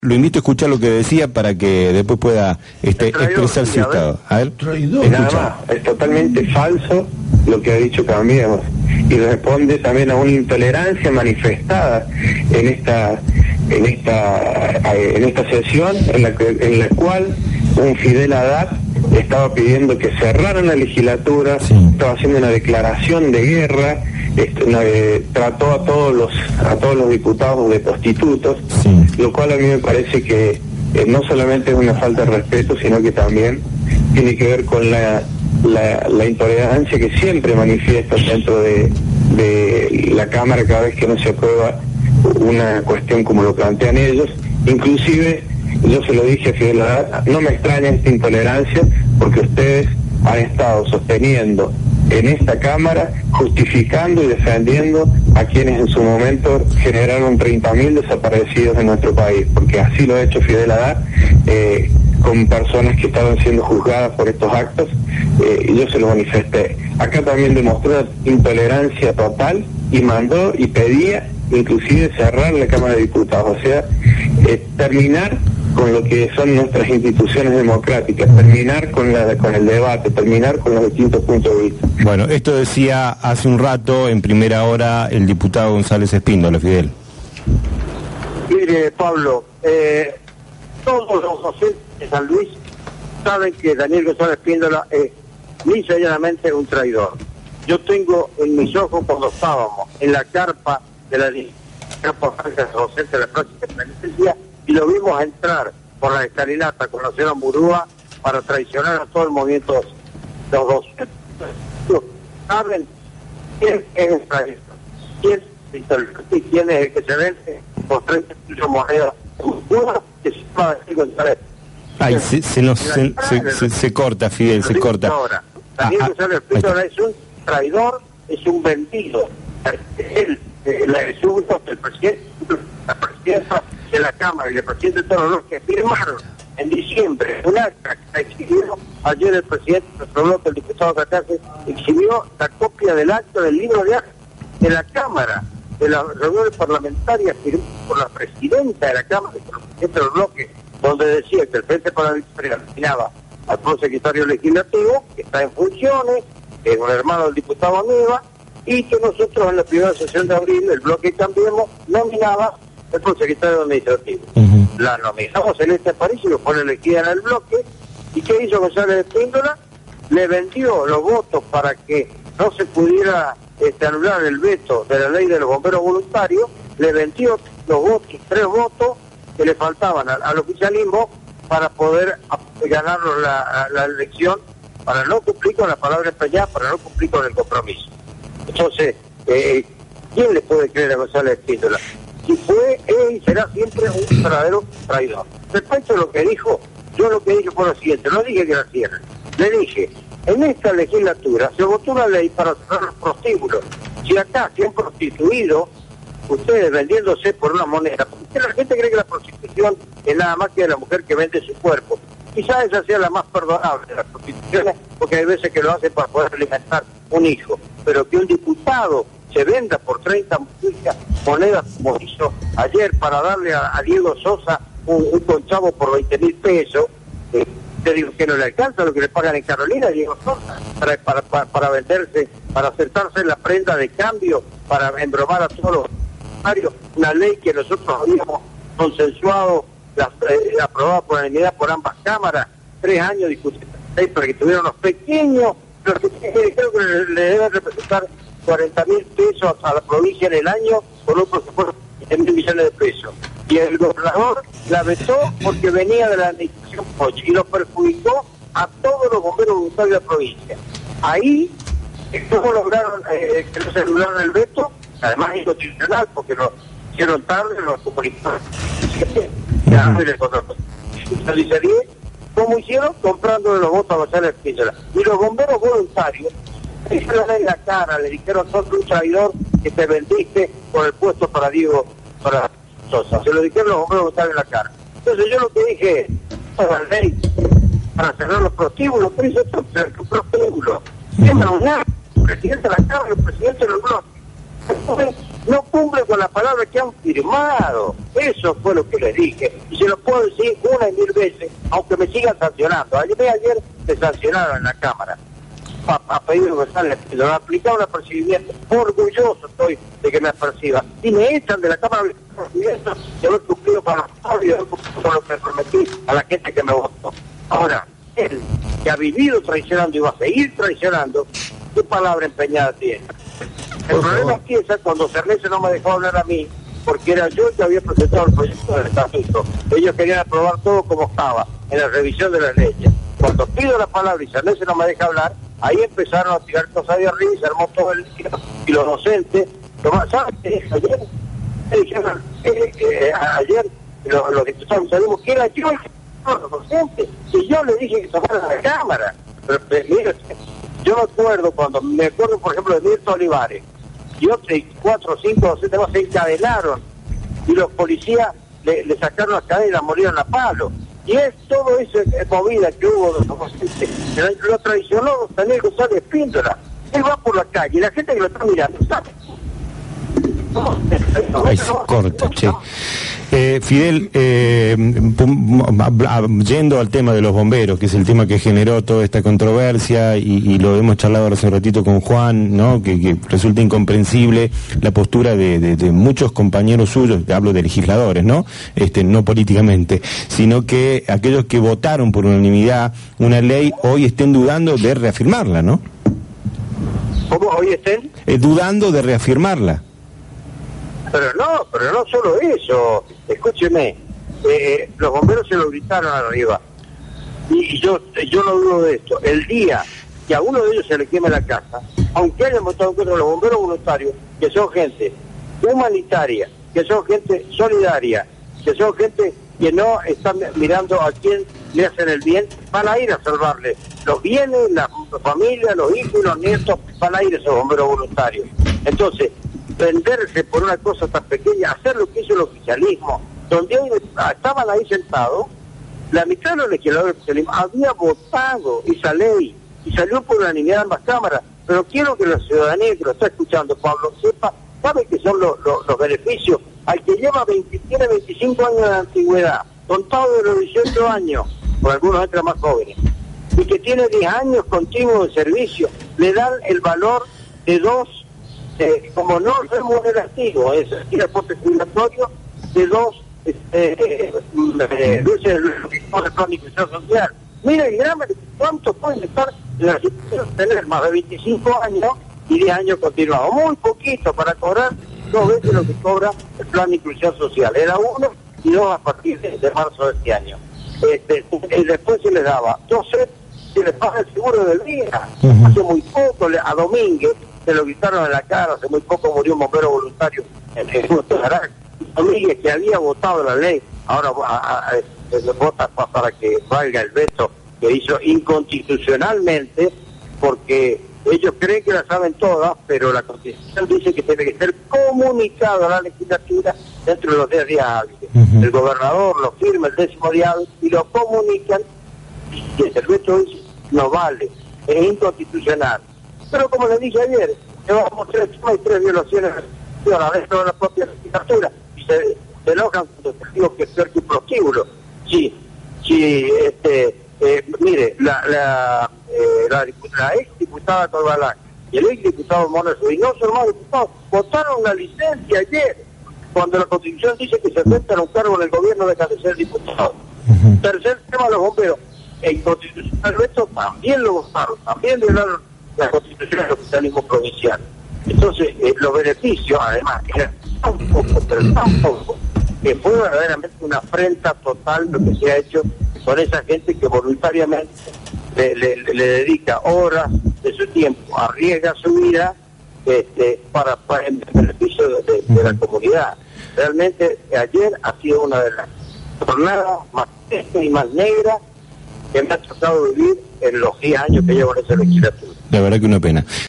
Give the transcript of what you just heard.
Lo invito a escuchar lo que decía para que después pueda expresar su estado. A ver, nada más, es totalmente falso lo que ha dicho Cambiemos y responde también a una intolerancia manifestada en esta sesión en la cual un Fidel Haddad estaba pidiendo que cerraran la legislatura, estaba haciendo una declaración de guerra, trató a todos los diputados de prostitutos, lo cual a mí me parece que no solamente es una falta de respeto, sino que también tiene que ver con la intolerancia que siempre manifiesta dentro de la Cámara cada vez que no se aprueba una cuestión como lo plantean ellos. Inclusive yo se lo dije a Fidel Haddad, no me extraña esta intolerancia porque ustedes han estado sosteniendo en esta Cámara, justificando y defendiendo a quienes en su momento generaron 30.000 desaparecidos en nuestro país, porque así lo ha hecho Fidel Haddad con personas que estaban siendo juzgadas por estos actos, y yo se lo manifesté. Acá también demostró una intolerancia total y mandó y pedía inclusive cerrar la Cámara de Diputados, o sea, terminar con lo que son nuestras instituciones democráticas, terminar con el debate, terminar con los distintos puntos de vista. Bueno, esto decía hace un rato, en primera hora, el diputado González Espíndola, Fidel. Mire, Pablo, todos los docentes de San Luis saben que Daniel González Espíndola es lisa y llanamente un traidor. Yo tengo en mis ojos cuando estábamos en la carpa de la carpa docente de la próxima penitencia, y lo vimos entrar por la escalinata con la señora Murúa para traicionar a todo el movimiento. Los docentes saben quién es el traidor, quién es el que se vende por 30 monedas. Una que se va a decir González. Ay, se corta, Fidel, se corta. Ahora, Daniel González Espíndola es un traidor, es un vendido. Él, la exhumó del presidente, la presidenta de la Cámara y el presidente de todos los que firmaron en diciembre un acta que exhibió ayer el presidente de nuestro bloque, el diputado Cacase, exhibió la copia del acta del libro de actas de la Cámara, de las reuniones parlamentarias firmadas por la presidenta de la Cámara y por el presidente del bloque, donde decía que el Frente para la Victoria nominaba al prosecretario legislativo, que está en funciones, que es un hermano del diputado Ameba, y que nosotros en la primera sesión de abril, el bloque Cambiemos, nominaba el prosecretario administrativo. La nominamos Celeste París y lo pone elegida en el bloque. ¿Y qué hizo González Espíndola? Le vendió los votos para que no se pudiera anular el veto de la ley de los bomberos voluntarios, le vendió los votos, 3 votos que le faltaban al oficialismo para poder ganarnos la elección, para no cumplir con la palabra empeñada, para no cumplir con el compromiso. Entonces, ¿quién le puede creer a González Espíndola? Si fue, es y será siempre un verdadero traidor. Respecto a lo que dijo, yo lo que dije fue lo siguiente, no dije que la cierren, le dije, en esta legislatura se votó una ley para cerrar los prostíbulos. Si acá se han prostituido, ustedes vendiéndose por una moneda, porque la gente cree que la prostitución es nada más que la mujer que vende su cuerpo. Quizás esa sea la más perdonable de las prostituciones, porque hay veces que lo hacen para poder alimentar un hijo, pero que un diputado se venda por 30 monedas como hizo ayer para darle a Diego Sosa un conchavo por 20.000 pesos, te digo que no le alcanza lo que le pagan en Carolina a Diego Sosa para venderse, para acertarse en la prenda de cambio, para embromar a todos los funcionarios, una ley que nosotros habíamos consensuado, aprobada por unanimidad por ambas cámaras, 3 años discutiendo para que tuviera unos pequeños, pero que creo que le deben representar 40.000 pesos a la provincia en el año por un presupuesto de 1.000 millones de pesos. Y el gobernador la vetó porque venía de la administración Poche y lo perjudicó a todos los bomberos voluntarios de la provincia. Ahí, ¿cómo lograron que no se anularon el veto? Además es inconstitucional porque lo hicieron tarde, lo comunicaron. ¿Cómo hicieron? Comprándole los votos a González Espíndola. Y los bomberos voluntarios le dijeron en la cara, le dijeron, sos un traidor que te vendiste por el puesto para Diego, para Sosa. Se lo dijeron los bomberos voluntarios en la cara. Entonces yo lo que dije es, la ley para cerrar los prostíbulos, pero eso es un prostíbulo. Es una presidente de la Cámara, el presidente del bloque. no cumplen con la palabra que han firmado. Eso fue lo que les dije. Y se lo puedo decir una y 1000 veces, aunque me sigan sancionando. Ayer me sancionaron en la Cámara. A pedido de González, lo aplicaron un apercibimiento. Orgulloso estoy de que me aperciba. Y me echan de la Cámara de apercibimiento de haber cumplido con lo que prometí a la gente que me votó. Ahora, él, que ha vivido traicionando y va a seguir traicionando, ¿qué palabra empeñada tiene? El problema empieza cuando Cernecio no me dejó hablar a mí, porque era yo el que había presentado el proyecto del estatuto. Ellos querían aprobar todo como estaba, en la revisión de las leyes. Cuando pido la palabra y Cernecio no me deja hablar, ahí empezaron a tirar cosas de arriba y se armó todo el lío. Y los docentes, ¿sabes qué? Ayer los diputados sabemos que era yo el que los docentes, y yo le dije que tomaran la Cámara. Pero mira, yo me acuerdo por ejemplo de Mirta Olivares, y otros 4 o 5 docentes más se encadenaron y los policías le sacaron las cadenas, murieron a palo. Y es todo eso movida que hubo de los docentes. Lo traicionó Daniel González Espíndola. Él va por la calle y la gente que lo está mirando, ¿sabe? Ay, se corta, che. Fidel, yendo al tema de los bomberos, que es el tema que generó toda esta controversia, y lo hemos charlado hace un ratito con Juan, ¿no? Que resulta incomprensible la postura de muchos compañeros suyos, hablo de legisladores, ¿no? No políticamente, sino que aquellos que votaron por unanimidad una ley hoy estén dudando de reafirmarla, ¿no? ¿Cómo hoy estén? Dudando de reafirmarla. Pero no solo eso, escúcheme, los bomberos se lo gritaron arriba, y yo no dudo de esto. El día que a uno de ellos se le queme la casa, aunque hayan votado contra los bomberos voluntarios, que son gente humanitaria, que son gente solidaria, que son gente que no están mirando a quién le hacen el bien, van a ir a salvarle los bienes, la familia, los hijos y los nietos, van a ir esos bomberos voluntarios. Entonces, venderse por una cosa tan pequeña, hacer lo que hizo el oficialismo, donde estaban ahí sentados, la mitad de los legisladores del oficialismo había votado esa ley y salió por unanimidad en ambas cámaras. Pero quiero que la ciudadanía que lo está escuchando, Pablo, sepa, sabe que son los beneficios al que lleva tiene 25 años de antigüedad, contado de los 18 años, por algunos entran más jóvenes, y que tiene 10 años continuos de servicio, le dan el valor de 2 como no remunerativo, es decir, aporte jubilatorio de 2 luces de planificación social. Mira, el gran ¿cuántos pueden estar en la situación de tener más de 25 años y 10 años continuados? Muy poquito para cobrar 2 veces lo que cobra el plan de inclusión social. Era 1 y 2 a partir de marzo de este año. Y después se les daba 12, se les paga el seguro del día. Hace muy poco, a Domínguez, se lo quitaron en la cara, hace muy poco murió un bombero voluntario en el Domínguez, que había votado la ley, ahora vota para que valga el veto que hizo inconstitucionalmente, porque ellos creen que la saben todas, pero la Constitución dice que tiene que ser comunicado a la legislatura dentro de los 10 días hábiles. El gobernador lo firma el 10º día hábil y lo comunican, y el veto dice no vale, es inconstitucional. Pero como les dije ayer, llevamos 3 violaciones a la vez de la propia legislatura y se enojan cuando te digo que es peor que un prostíbulo. Mire, la ex diputada Corbalán y el ex diputado Mona Subinoso, los más diputados, votaron la licencia ayer, cuando la Constitución dice que se aceptan un cargo en el gobierno de cada ser diputado. Tercer tema, los bomberos. En constitucional veto también lo votaron, también violaron la Constitución del oficialismo provincial. Entonces, los beneficios, además, eran tan poco, pero tan poco, que fue verdaderamente una afrenta total lo que se ha hecho con esa gente que voluntariamente le dedica horas de su tiempo, arriesga su vida para el beneficio de la comunidad. Realmente, ayer ha sido una de las jornadas más tristes y más negras que me ha tocado vivir en los 10 años que llevo en esa legislatura. La verdad que una pena.